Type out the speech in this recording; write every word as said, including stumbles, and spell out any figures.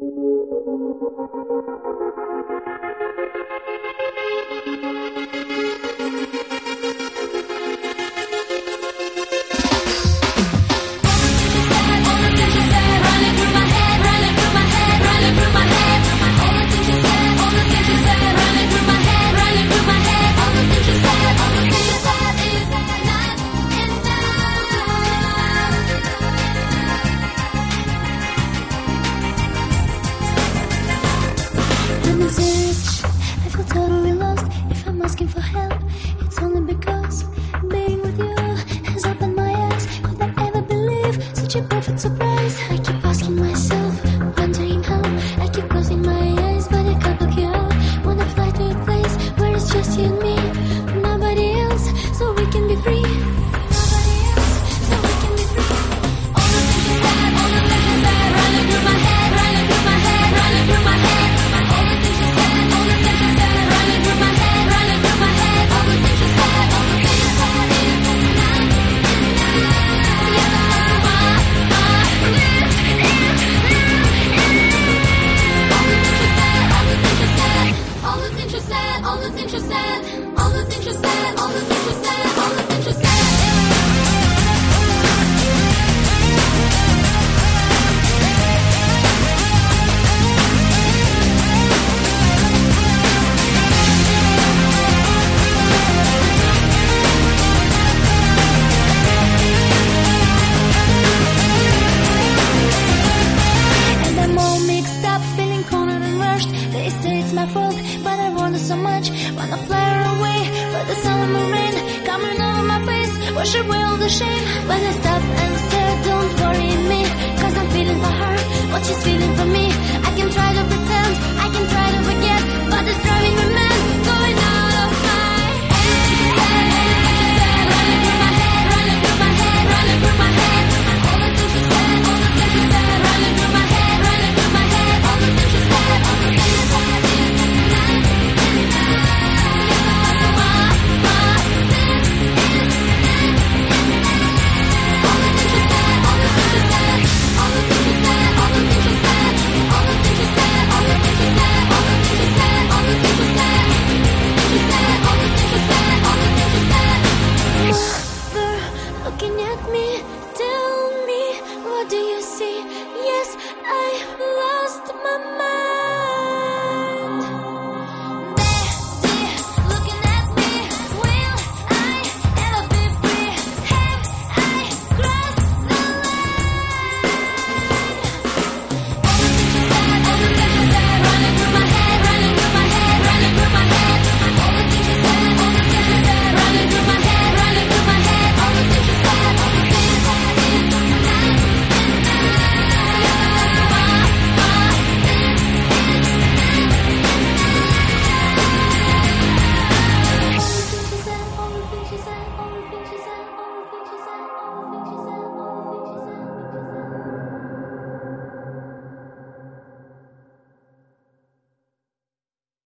Totally lost. If I'm asking for help, it's only because being with you has opened my eyes. Could I ever believe such a perfect surprise? I keep asking myself, wondering how. I keep closing my eyes, but I can't block you out. Wanna fly to a place where it's just you and me, nobody else, so we can be free. Nobody else, so we can be free. All the things you said, all the things you said, running through my head, running through my head, running through my head. All the things you said, all the things you said. Running through my head, running through my head. All the things you said, all the things you said is enough, enough. Yeah, uh, uh, all the things you said, all the things you said, all the things you said, all the things you said, all the things you said, all the things you said. They say it's my fault, but I wonder so much. Wanna fly away, but the summer rain coming over my face, wash away all the shame. When I stop and